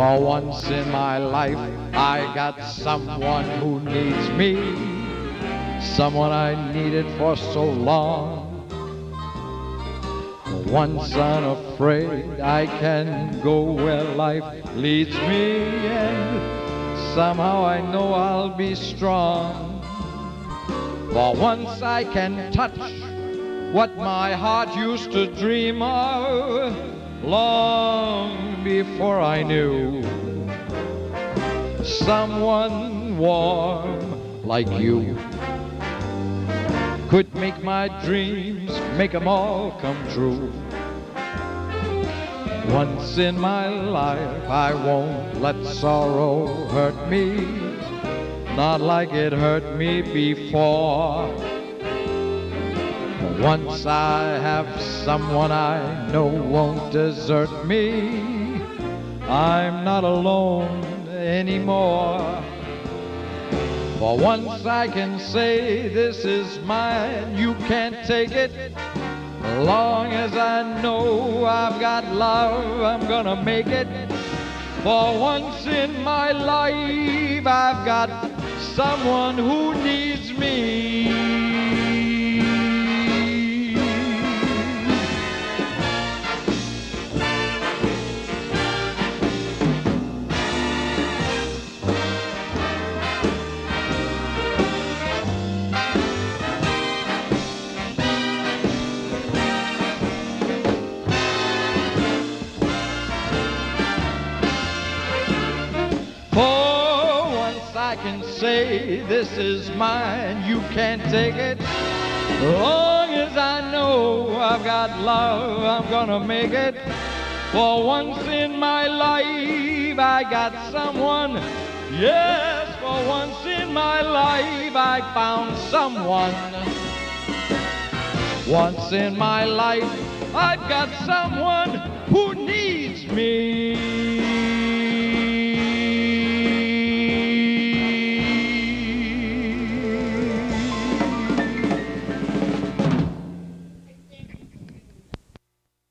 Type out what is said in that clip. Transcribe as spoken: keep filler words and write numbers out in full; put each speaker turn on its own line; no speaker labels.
For once in my life, I got someone who needs me, someone I needed for so long. For once unafraid, I can go where life leads me, and somehow I know I'll be strong. For once I can touch what my heart used to dream of long before I knew someone warm like you could make my dreams, make them all come true. Once in my life I won't let sorrow hurt me, not like it hurt me before. Once I have someone I know won't desert me, I'm not alone anymore. For once I can say this is mine, you can't take it. As long as I know I've got love, I'm gonna make it. For once in my life I've got someone who needs me. For once I can say this is mine, you can't take it. As long as I know I've got love, I'm gonna make it. For once in my life I got someone, yes, for once in my life I found someone. Once in my life I've got someone who needs me.